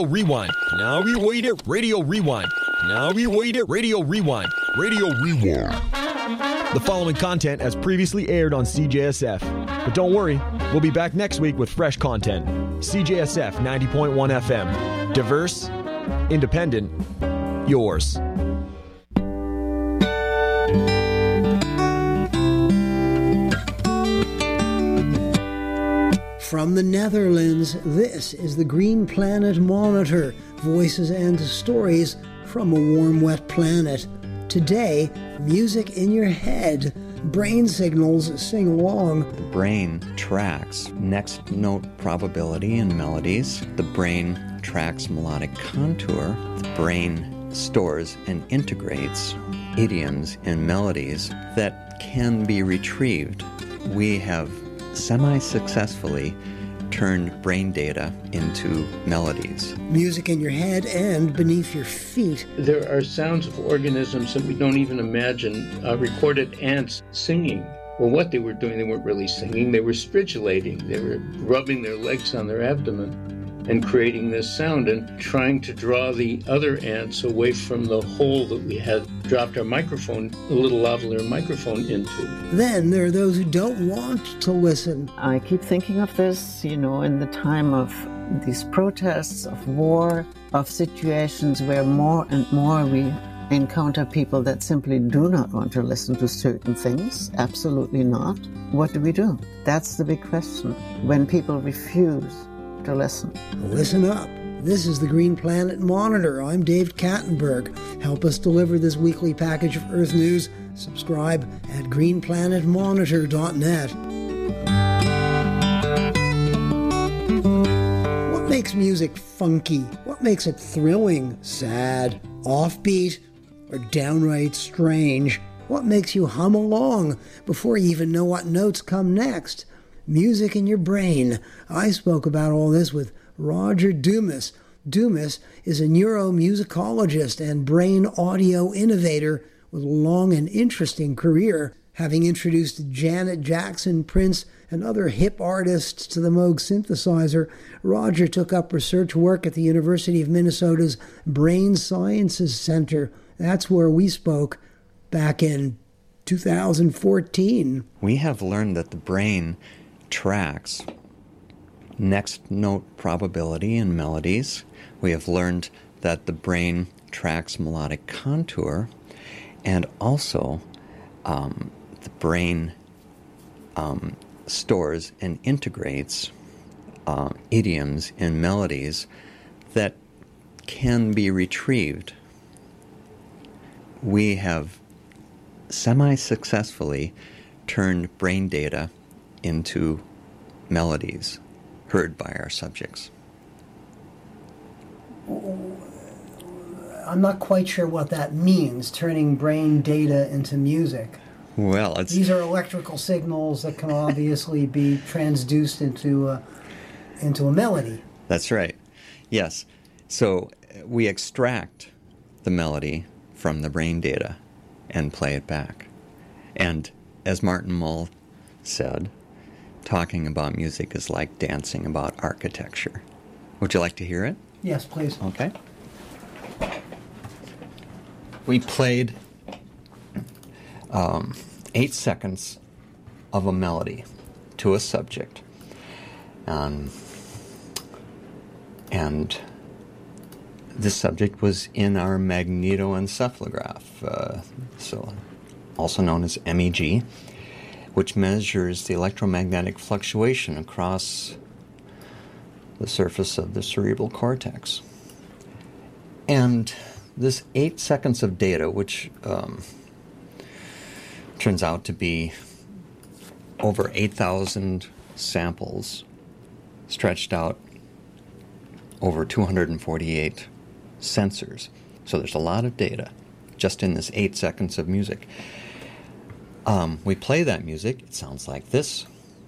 Rewind. Now we wait it. Radio Rewind. Now we wait it. Radio Rewind. Radio Rewind. The following content has previously aired on CJSF. But don't worry, we'll be back next week with fresh content. CJSF 90.1 FM. Diverse, independent, yours. From the Netherlands, this is the Green Planet Monitor, voices and stories from a warm, wet planet. Today, music in your head. Brain signals sing along. The brain tracks next note probability in melodies. The brain tracks melodic contour. The brain stores and integrates idioms and melodies that can be retrieved. We have semi-successfully turned brain data into melodies. Music in your head and beneath your feet. There are sounds of organisms that we don't even imagine. Recorded ants singing. Well, what they were doing, they weren't really singing. They were stridulating. They were rubbing their legs on their abdomen and creating this sound and trying to draw the other ants away from the hole that we had dropped our microphone, a little lavalier microphone into. Then there are those who don't want to listen. I keep thinking of this, in the time of these protests, of war, of situations where more and more we encounter people that simply do not want to listen to certain things. Absolutely not. What do? That's the big question. When people refuse to listen. Listen up. This is the Green Planet Monitor. I'm Dave Kattenberg. Help us deliver this weekly package of Earth news. Subscribe at greenplanetmonitor.net. What makes music funky? What makes it thrilling, sad, offbeat, or downright strange? What makes you hum along before you even know what notes come next? Music in your brain. I spoke about all this with Roger Dumas. Dumas is a neuromusicologist and brain audio innovator with a long and interesting career, having introduced Janet Jackson, Prince, and other hip artists to the Moog synthesizer. Roger took up research work at the University of Minnesota's Brain Sciences Center. That's where we spoke back in 2014. We have learned that the brain tracks next note probability in melodies. We have learned that the brain tracks melodic contour, and also the brain stores and integrates idioms and melodies that can be retrieved. We have semi-successfully turned brain data into melodies heard by our subjects. I'm not quite sure what that means, turning brain data into music. Well, these are electrical signals that can obviously be transduced into a melody. That's right. Yes. So we extract the melody from the brain data and play it back. And as Martin Mull said, talking about music is like dancing about architecture. Would you like to hear it? Yes, please. Okay. We played 8 seconds of a melody to a subject. And this subject was in our magnetoencephalograph, so also known as MEG, which measures the electromagnetic fluctuation across the surface of the cerebral cortex. And this 8 seconds of data, which turns out to be over 8,000 samples stretched out over 248 sensors. So there's a lot of data just in this 8 seconds of music. We play that music, it sounds like this.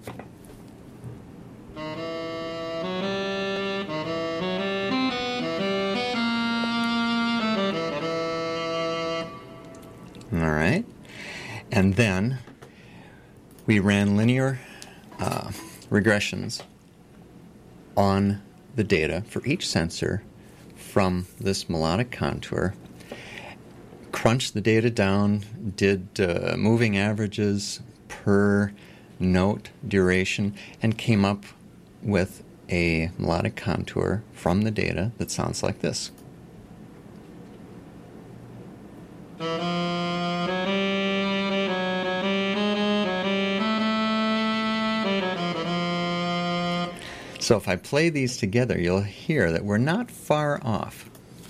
All right. And then we ran linear regressions on the data for each sensor from this melodic contour, crunched the data down, did moving averages per note duration, and came up with a melodic contour from the data that sounds like this. So if I play these together, you'll hear that we're not far off.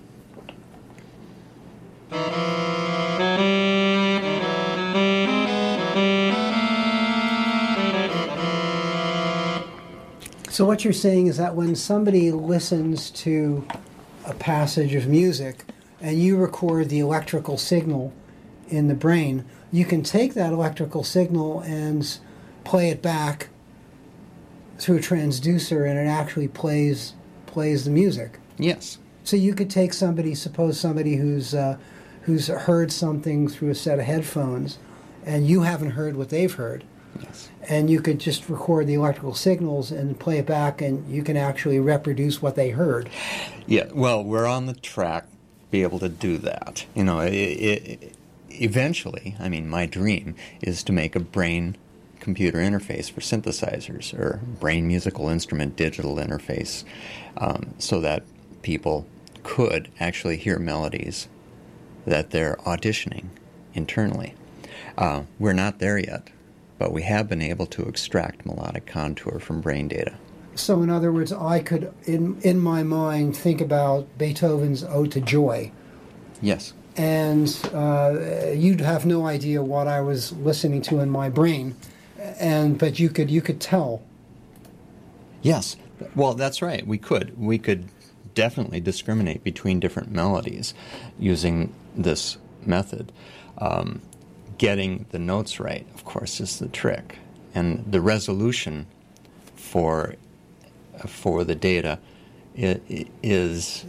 So what you're saying is that when somebody listens to a passage of music and you record the electrical signal in the brain, you can take that electrical signal and play it back through a transducer, and it actually plays the music. Yes. So you could take suppose somebody who's heard something through a set of headphones, and you haven't heard what they've heard. Yes. And you could just record the electrical signals and play it back, and you can actually reproduce what they heard. Yeah, well, we're on the track to be able to do that. You know, eventually, I mean, my dream is to make a brain-computer interface for synthesizers, or brain musical instrument digital interface, so that people could actually hear melodies that they're auditioning internally. We're not there yet, but we have been able to extract melodic contour from brain data. So in other words, I could, in my mind, think about Beethoven's Ode to Joy. Yes. And you'd have no idea what I was listening to in my brain, but you could tell. Yes. Well, that's right. We could definitely discriminate between different melodies using this method. Getting the notes right, of course, is the trick, and the resolution for the data it's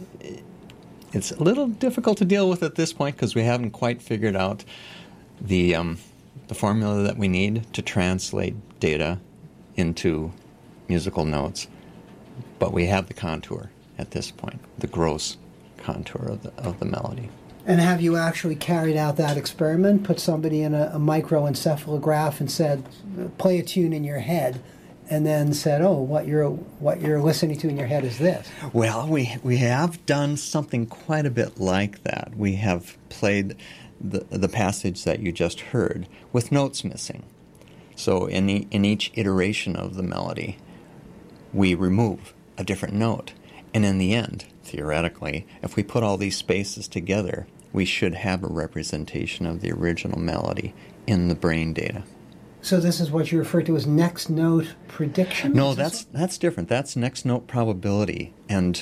a little difficult to deal with at this point because we haven't quite figured out the formula that we need to translate data into musical notes, but we have the contour at this point, the gross contour of the melody. And have you actually carried out that experiment? Put somebody in a microencephalograph and said, play a tune in your head, and then said, oh, what you're listening to in your head is this. Well, we have done something quite a bit like that. We have played the passage that you just heard with notes missing. So in each iteration of the melody, we remove a different note. And in the end, theoretically, if we put all these spaces together, we should have a representation of the original melody in the brain data. So this is what you refer to as next note prediction? No, that's different. That's next note probability. And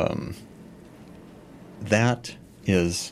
that is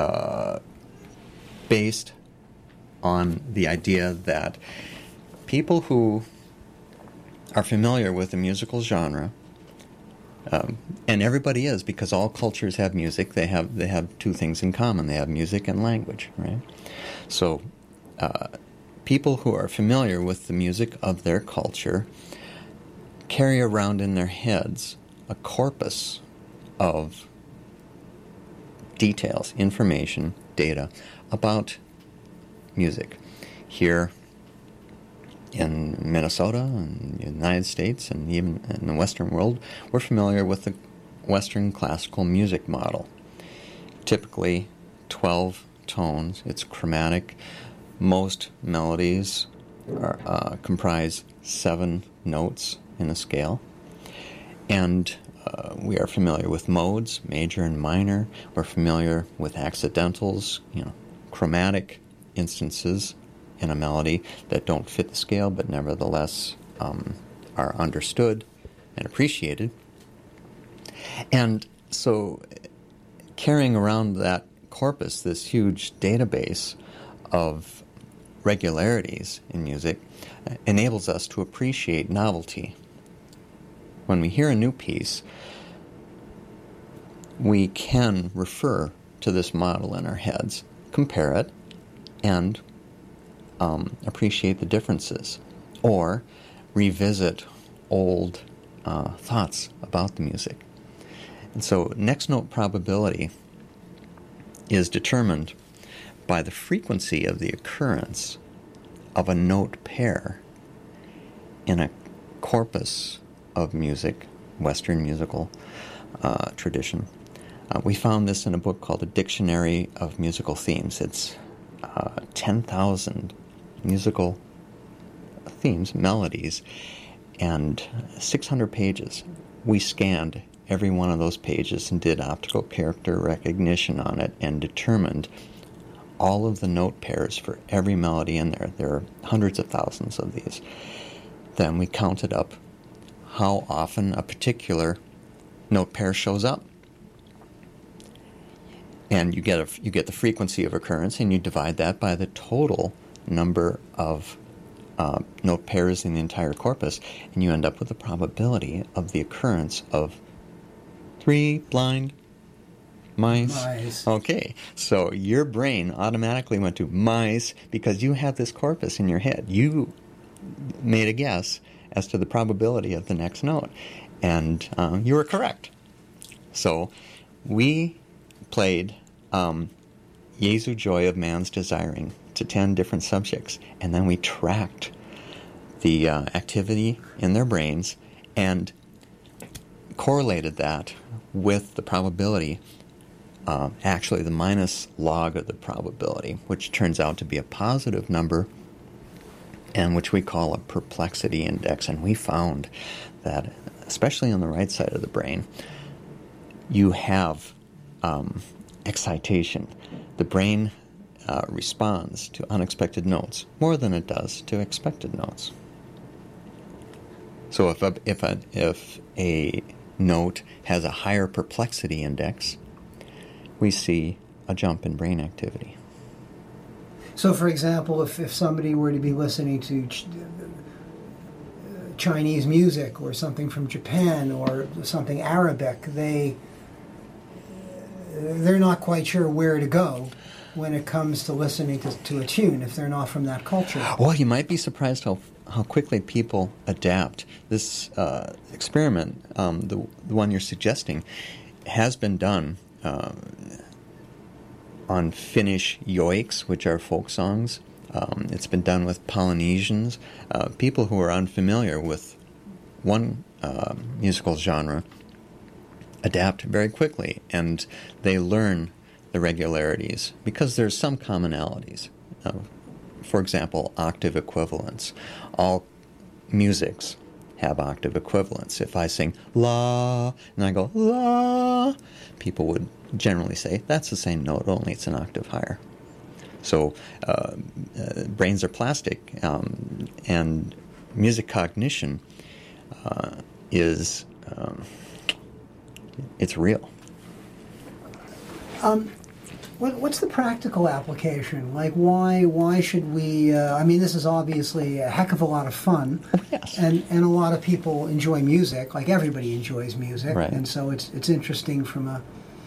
based on the idea that people who are familiar with the musical genre, and everybody is, because all cultures have music. They have two things in common. They have music and language, right? So people who are familiar with the music of their culture carry around in their heads a corpus of details, information, data about music. Here in Minnesota and the United States and even in the Western world, we're familiar with the Western classical music model. Typically 12 tones. It's chromatic. Most melodies comprise 7 notes in a scale. And we are familiar with modes, major and minor. We're familiar with accidentals, chromatic instances in a melody that don't fit the scale but nevertheless are understood and appreciated. And so carrying around that corpus, this huge database of regularities in music, enables us to appreciate novelty. When we hear a new piece, we can refer to this model in our heads, compare it, and appreciate the differences, or revisit old thoughts about the music. And so next note probability is determined by the frequency of the occurrence of a note pair in a corpus of music, Western musical tradition. We found this in a book called A Dictionary of Musical Themes. It's 10,000 musical themes, melodies, and 600 pages. We scanned every one of those pages and did optical character recognition on it and determined all of the note pairs for every melody in there. There are hundreds of thousands of these. Then we counted up how often a particular note pair shows up. And you get the frequency of occurrence, and you divide that by the total number of note pairs in the entire corpus, and you end up with the probability of the occurrence of 3 blind mice. Okay, so your brain automatically went to mice because you have this corpus in your head. You made a guess as to the probability of the next note, and you were correct. So we played Jesu Joy of Man's Desiring to 10 different subjects, and then we tracked the activity in their brains and correlated that with the probability, actually the minus log of the probability, which turns out to be a positive number, and which we call a perplexity index. And we found that, especially on the right side of the brain, you have excitation. The brain responds to unexpected notes more than it does to expected notes. So if a note has a higher perplexity index, we see a jump in brain activity. So, for example, if somebody were to be listening to Chinese music or something from Japan or something Arabic, they're not quite sure where to go when it comes to listening to a tune if they're not from that culture. Well, you might be surprised how quickly people adapt. This experiment, the one you're suggesting, has been done on Finnish yoiks, which are folk songs. It's been done with Polynesians, people who are unfamiliar with one musical genre adapt very quickly, and they learn the regularities because there's some commonalities. For example, octave equivalents. All musics have octave equivalents. If I sing la and I go la, people would generally say that's the same note, only it's an octave higher. So brains are plastic, and music cognition is it's real. What's the practical application? Like, why should we? I mean, this is obviously a heck of a lot of fun, yes. and a lot of people enjoy music. Like everybody enjoys music, right. And so it's interesting from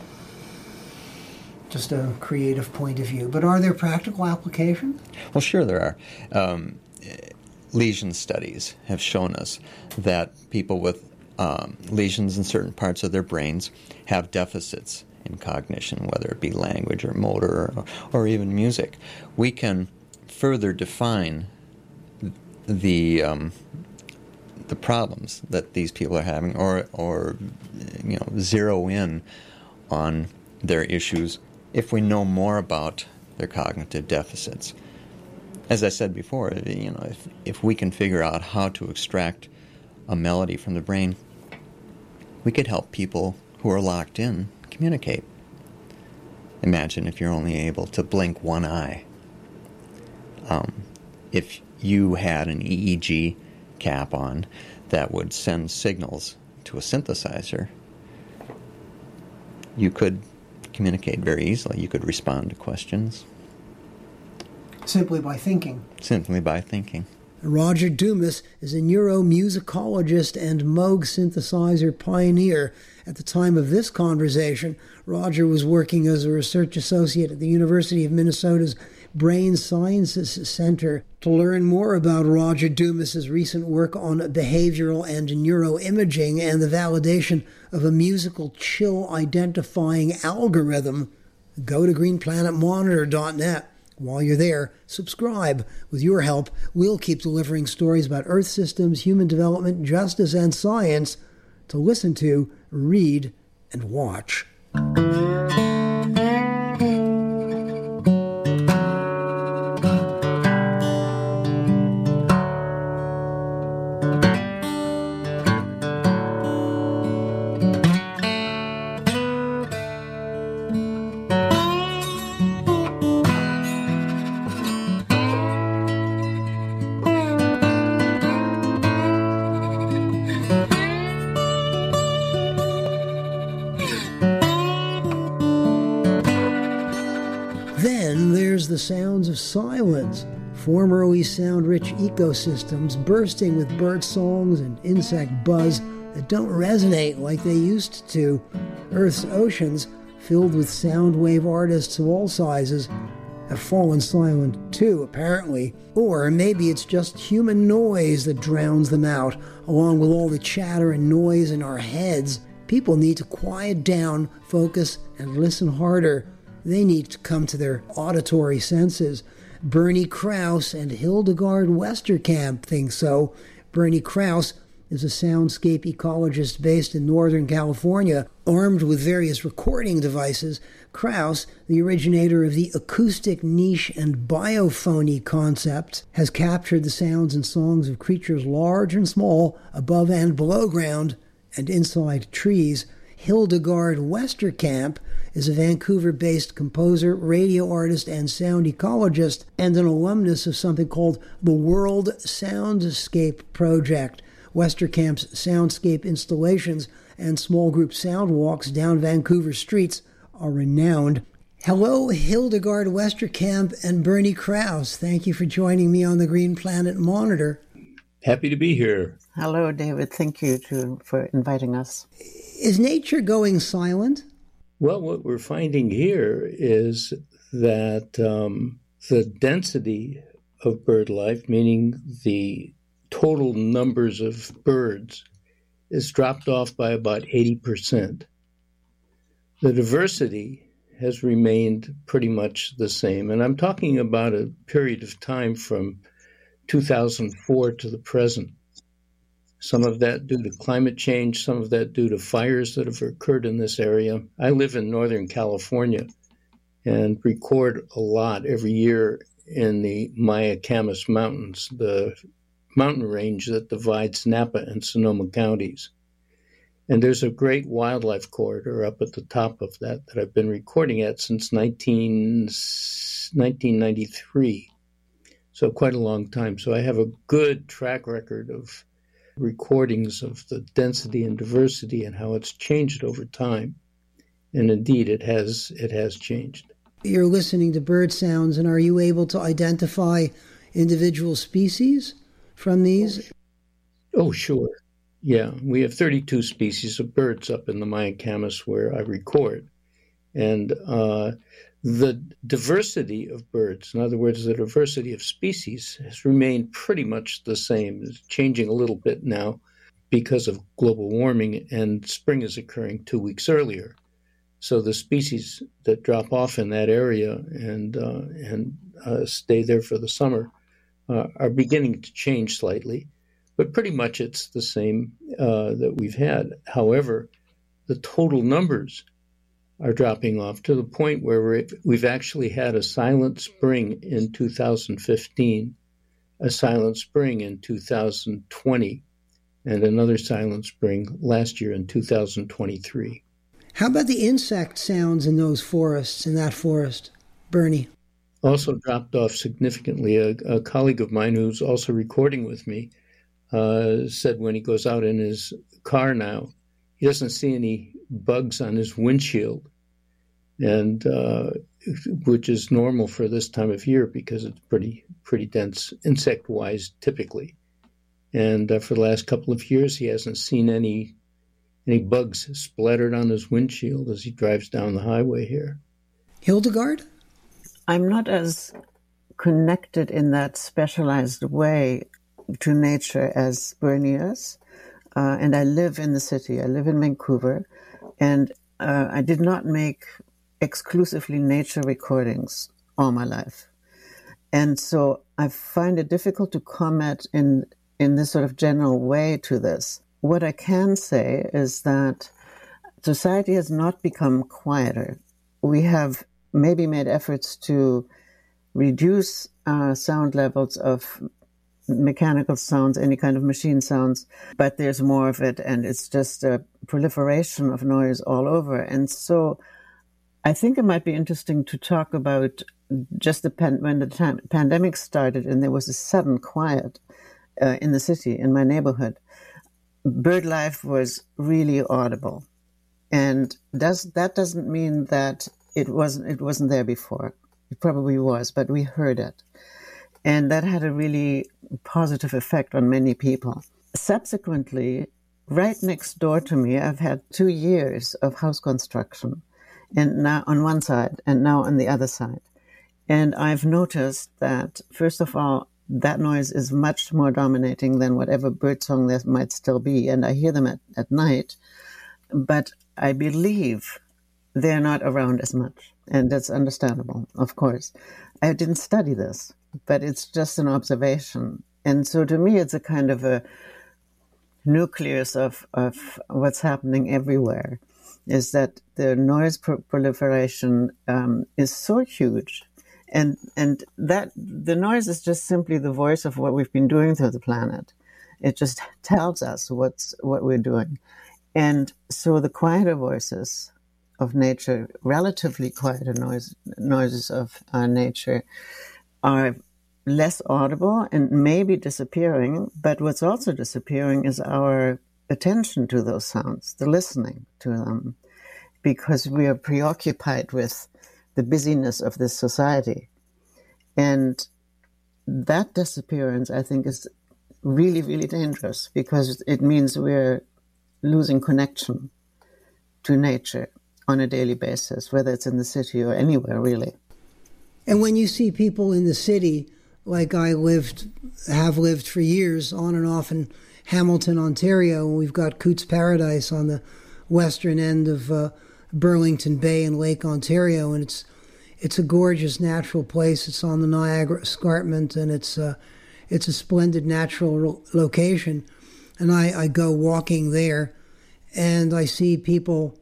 just a creative point of view. But are there practical applications? Well, sure there are. Lesion studies have shown us that people with lesions in certain parts of their brains have deficits in cognition, whether it be language or motor or even music. We can further define the problems that these people are having, or zero in on their issues if we know more about their cognitive deficits. As I said before, if we can figure out how to extract a melody from the brain, we could help people who are locked in communicate. Imagine if you're only able to blink one eye. If you had an EEG cap on that would send signals to a synthesizer, you could communicate very easily. You could respond to questions. Simply by thinking. Simply by thinking. Roger Dumas is a neuromusicologist and Moog synthesizer pioneer. At the time of this conversation, Roger was working as a research associate at the University of Minnesota's Brain Sciences Center to learn more about Roger Dumas's recent work on behavioral and neuroimaging and the validation of a musical chill identifying algorithm. Go to greenplanetmonitor.net. While you're there, subscribe. With your help, we'll keep delivering stories about Earth systems, human development, justice, and science to listen to, read, and watch. The sounds of silence, formerly sound-rich ecosystems bursting with bird songs and insect buzz that don't resonate like they used to. Earth's oceans, filled with sound wave artists of all sizes, have fallen silent too, apparently. Or maybe it's just human noise that drowns them out, along with all the chatter and noise in our heads. People need to quiet down, focus, and listen harder. They need to come to their auditory senses. Bernie Krause and Hildegard Westerkamp think so. Bernie Krause is a soundscape ecologist based in Northern California, armed with various recording devices. Krause, the originator of the acoustic niche and biophony concept, has captured the sounds and songs of creatures large and small, above and below ground, and inside trees. Hildegard Westerkamp is a Vancouver-based composer, radio artist, and sound ecologist, and an alumnus of something called the World Soundscape Project. Westerkamp's soundscape installations and small group sound walks down Vancouver streets are renowned. Hello, Hildegard Westerkamp and Bernie Krause. Thank you for joining me on the Green Planet Monitor. Happy to be here. Hello, David. Thank you for inviting us. Is nature going silent? Well, what we're finding here is that the density of bird life, meaning the total numbers of birds, is dropped off by about 80%. The diversity has remained pretty much the same. And I'm talking about a period of time from 2004 to the present. Some of that due to climate change, some of that due to fires that have occurred in this area. I live in Northern California and record a lot every year in the Mayacamas Mountains, the mountain range that divides Napa and Sonoma counties. And there's a great wildlife corridor up at the top of that I've been recording at since 1993. So quite a long time. So I have a good track record of recordings of the density and diversity and how it's changed over time. And indeed, it has changed. You're listening to bird sounds, and are you able to identify individual species from these? Oh, sure. Yeah, we have 32 species of birds up in the Mayacamas where I record. And the diversity of birds, in other words, the diversity of species, has remained pretty much the same. It's changing a little bit now because of global warming, and spring is occurring 2 weeks earlier. So the species that drop off in that area and stay there for the summer are beginning to change slightly, but pretty much it's the same that we've had. However, the total numbers are dropping off to the point where we've actually had a silent spring in 2015, a silent spring in 2020, and another silent spring last year in 2023. How about the insect sounds in those forests, in that forest, Bernie? Also dropped off significantly. A colleague of mine who's also recording with me said when he goes out in his car now, he doesn't see any bugs on his windshield, and which is normal for this time of year because it's pretty dense insect-wise typically. And for the last couple of years, he hasn't seen any bugs splattered on his windshield as he drives down the highway here. Hildegard? I'm not as connected in that specialized way to nature as Bernie is. And I live in the city. I live in Vancouver. And I did not make exclusively nature recordings all my life. And so I find it difficult to comment in this sort of general way to this. What I can say is that society has not become quieter. We have maybe made efforts to reduce sound levels of mechanical sounds, any kind of machine sounds, but there's more of it, and it's just a proliferation of noise all over. And so I think it might be interesting to talk about just when the pandemic started and there was a sudden quiet in the city, in my neighborhood. Bird life was really audible. And that doesn't mean that it wasn't there before. It probably was, but we heard it. And that had a really positive effect on many people. Subsequently, right next door to me, I've had 2 years of house construction, and now on one side and now on the other side. And I've noticed that, first of all, that noise is much more dominating than whatever birdsong there might still be. And I hear them at night, but I believe they're not around as much. And that's understandable, of course. I didn't study this, but it's just an observation. And so to me, it's a kind of a nucleus of what's happening everywhere, is that the noise proliferation is so huge. And that the noise is just simply the voice of what we've been doing to the planet. It just tells us what we're doing. And so the quieter voices of nature, relatively quieter noises of nature, are less audible and maybe disappearing. But what's also disappearing is our attention to those sounds, the listening to them, because we are preoccupied with the busyness of this society. And that disappearance, I think, is really, really dangerous, because it means we're losing connection to nature on a daily basis, whether it's in the city or anywhere, really. And when you see people in the city, like I have lived for years on and off in Hamilton, Ontario, and we've got Cootes Paradise on the western end of Burlington Bay and Lake Ontario, and it's a gorgeous natural place. It's on the Niagara Escarpment, and it's a splendid natural location. And I go walking there, and I see people,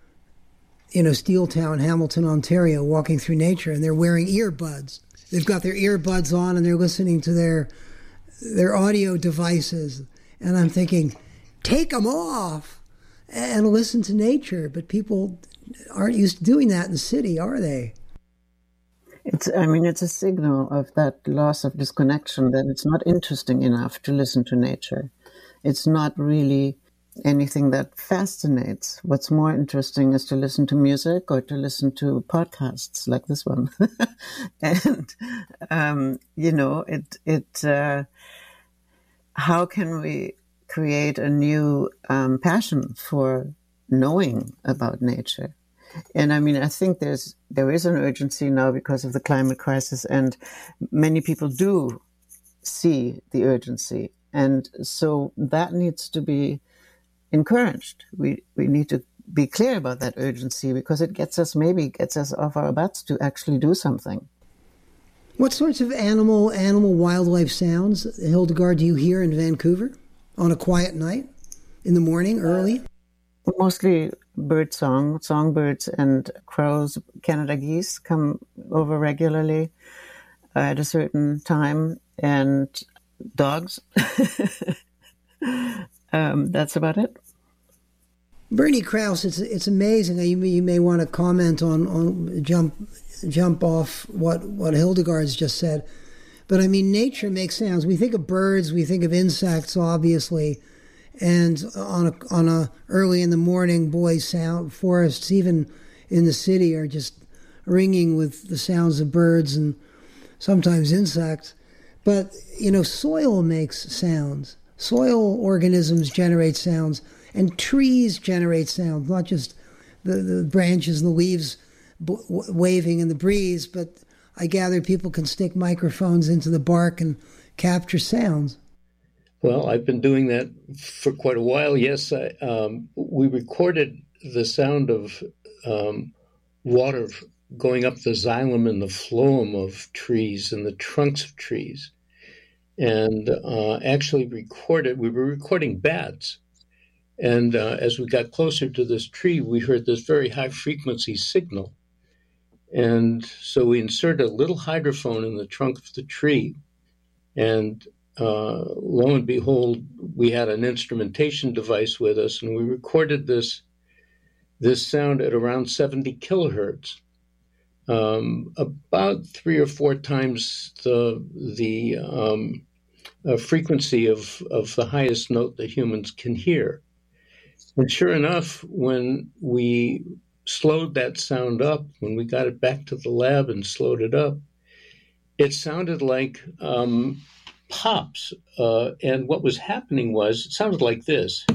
Steeltown, Hamilton, Ontario, walking through nature, and they're wearing earbuds. They've got their earbuds on, and they're listening to their audio devices. And I'm thinking, take them off and listen to nature. But people aren't used to doing that in the city, are they? It's a signal of that loss of disconnection, that it's not interesting enough to listen to nature. It's not really anything that fascinates. What's more interesting is to listen to music or to listen to podcasts like this one. And, how can we create a new passion for knowing about nature? And I think there is an urgency now because of the climate crisis, and many people do see the urgency. And so that needs to be encouraged. We need to be clear about that urgency, because it gets us off our butts to actually do something. What sorts of animal wildlife sounds, Hildegard, do you hear in Vancouver on a quiet night, in the morning, early? Mostly songbirds and crows. Canada geese come over regularly at a certain time, and dogs. That's about it. Bernie Krause, it's amazing. You may want to comment on jump off what Hildegard's just said. But nature makes sounds. We think of birds, we think of insects, obviously. And on a early in the morning, forests, even in the city, are just ringing with the sounds of birds and sometimes insects. But, soil makes sounds. Soil organisms generate sounds, and trees generate sounds, not just the branches and the leaves waving in the breeze, but I gather people can stick microphones into the bark and capture sounds. Well, I've been doing that for quite a while. Yes, we recorded the sound of water going up the xylem and the phloem of trees and the trunks of trees. And actually we were recording bats. And as we got closer to this tree, we heard this very high frequency signal. And so we inserted a little hydrophone in the trunk of the tree. And lo and behold, we had an instrumentation device with us, and we recorded this sound at around 70 kilohertz, about 3 or 4 times the frequency of the highest note that humans can hear. And sure enough, when we slowed that sound up, when we got it back to the lab and slowed it up, it sounded like pops. And what was happening was, it sounded like this.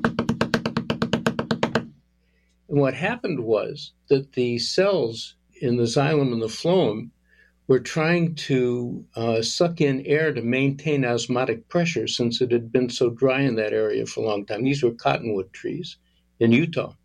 And what happened was that the cells in the xylem and the phloem were trying to suck in air to maintain osmotic pressure, since it had been so dry in that area for a long time. These were cottonwood trees in Utah.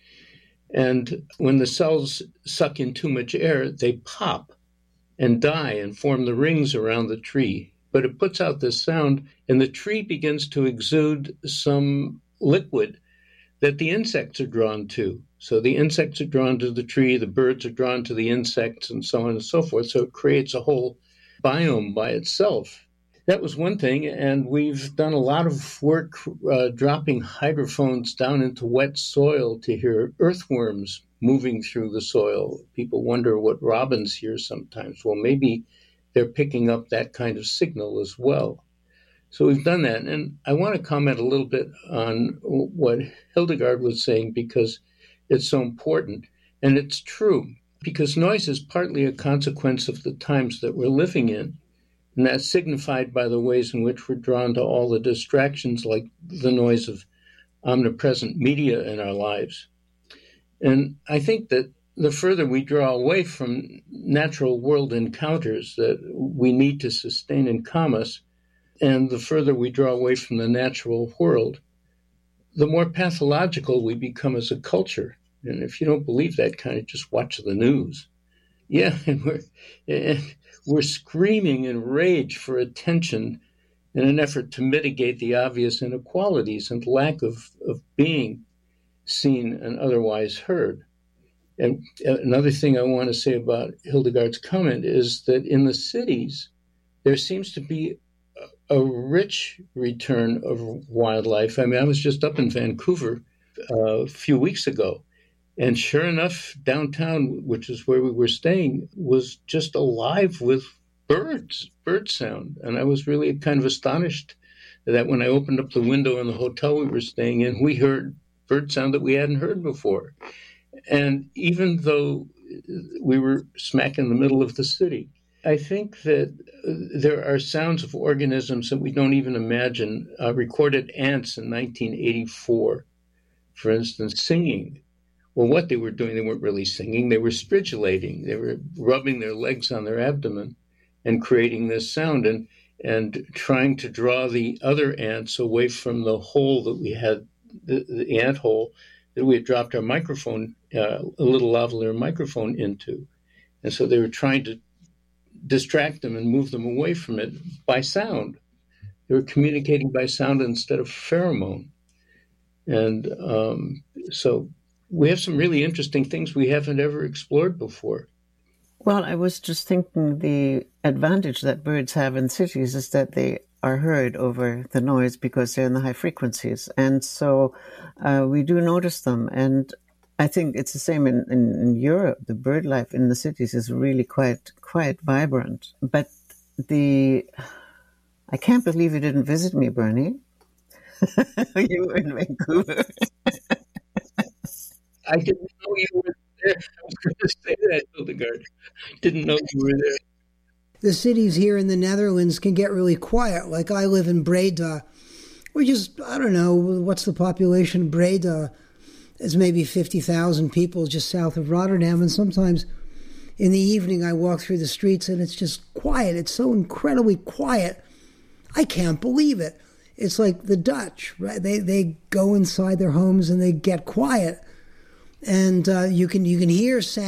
And when the cells suck in too much air, they pop and die and form the rings around the tree. But it puts out this sound, and the tree begins to exude some liquid that the insects are drawn to. So the insects are drawn to the tree, the birds are drawn to the insects, and so on and so forth. So it creates a whole biome by itself. That was one thing, and we've done a lot of work dropping hydrophones down into wet soil to hear earthworms moving through the soil. People wonder what robins hear sometimes. Well, maybe they're picking up that kind of signal as well. So we've done that. And I want to comment a little bit on what Hildegard was saying, because it's so important. And it's true, because noise is partly a consequence of the times that we're living in. And that's signified by the ways in which we're drawn to all the distractions, like the noise of omnipresent media in our lives. And I think that the further we draw away from natural world encounters that we need to sustain and calm us, and the further we draw away from the natural world, the more pathological we become as a culture. And if you don't believe that, kind of just watch the news. Yeah, and we're screaming in rage for attention in an effort to mitigate the obvious inequalities and lack of being seen and otherwise heard. And another thing I want to say about Hildegard's comment is that in the cities, there seems to be a rich return of wildlife. I mean, I was just up in Vancouver a few weeks ago, and sure enough, downtown, which is where we were staying, was just alive with bird sound. And I was really kind of astonished that when I opened up the window in the hotel we were staying in, we heard bird sound that we hadn't heard before. And even though we were smack in the middle of the city, I think that there are sounds of organisms that we don't even imagine. Recorded ants in 1984, for instance, singing. Well, what they were doing, they weren't really singing. They were stridulating. They were rubbing their legs on their abdomen and creating this sound and trying to draw the other ants away from the hole that we had, the ant hole that we had dropped our microphone, a little lavalier microphone into. And so they were trying to distract them and move them away from it by sound. They were communicating by sound instead of pheromone. And so we have some really interesting things we haven't ever explored before. Well, I was just thinking the advantage that birds have in cities is that they are heard over the noise because they're in the high frequencies. And so we do notice them. And I think it's the same in Europe. The bird life in the cities is really quite vibrant. But I can't believe you didn't visit me, Bernie. You were in Vancouver. I didn't know you were there. I was going to say that, Hildegard. Didn't know you were there. The cities here in the Netherlands can get really quiet. Like I live in Breda. We're just, I don't know, what's the population of Breda? It's maybe 50,000 people just south of Rotterdam. And sometimes in the evening I walk through the streets and it's just quiet. It's so incredibly quiet. I can't believe it. It's like the Dutch, right? They go inside their homes and they get quiet. And you can hear sound